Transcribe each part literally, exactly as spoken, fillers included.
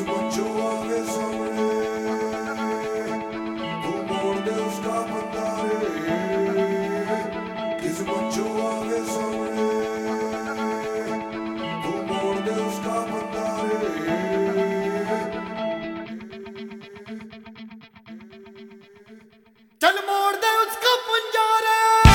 किस्मत जो आवे सामने तू मोड़ दे उसका बंदा रे। किस्मत जो आवे सामने तू मोड़ दे उसका बंदा रे। चल मोड़ दे उसका पंजा रे।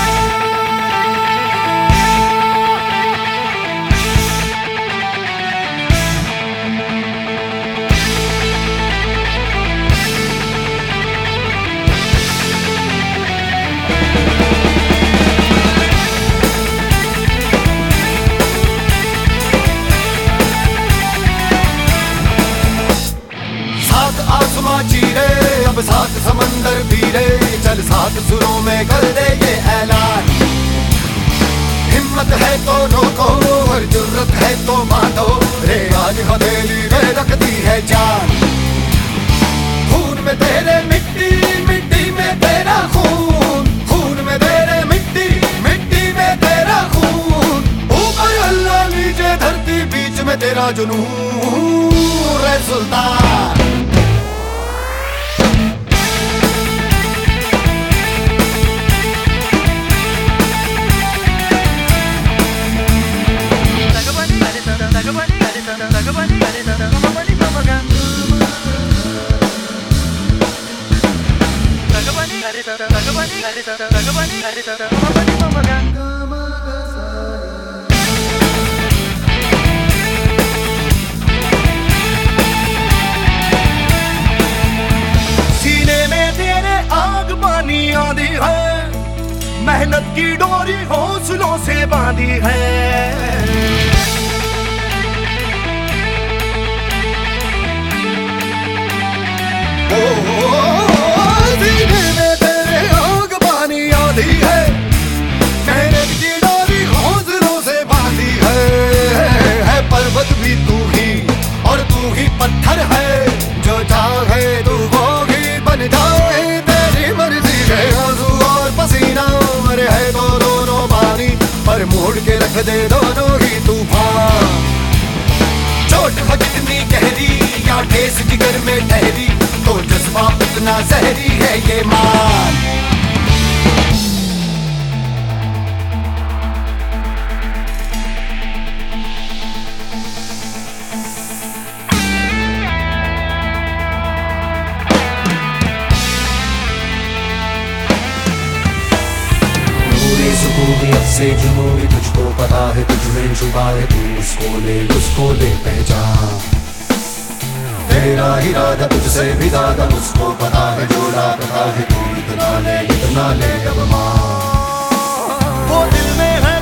आसमां चीरे अब सात समंदर पीरे, चल सात सुरों में कर दे ये ऐलान। हिम्मत है तो रोको और जुर्रत है तो बांधो रे, आज हथेली में रखती है जान। खून में तेरे मिट्टी मिट्टी में तेरा खून, खून में तेरे मिट्टी मिट्टी में तेरा खून। ऊपर अल्लाह नीचे धरती बीच में तेरा जुनून रे सुल्तान। सीने में तेरे आग पानी आंधी है, मेहनत की डोरी हौसलों से बांधी है। सीने में तेरे आग पानी आंधी है, मेहनत की डोरी हौसलों से बांधी है। है पर्वत भी तू ही और तू ही पत्थर है, जो चाहे तू वो ही बन जाए तेरी मर्जी है। आंसू और पसीना मरे है तो दोनों पानी, पर मोड़ के रख दे दोनों ही तूफान। चोट हो जितनी गहरी या ठेस जिगर में ठहरी, तो जज्बा उतना जहरी है ये मान। सुकूनियत से जुनूनी तुझको पता है, तुझ में छुपा है, तू उसको ले उसको ले पहचान। तेरा इरादा तुझसे भी ज्यादा उसको पता है, जो लापता है तू इतना ले इतना ले अब मान। वो दिल में है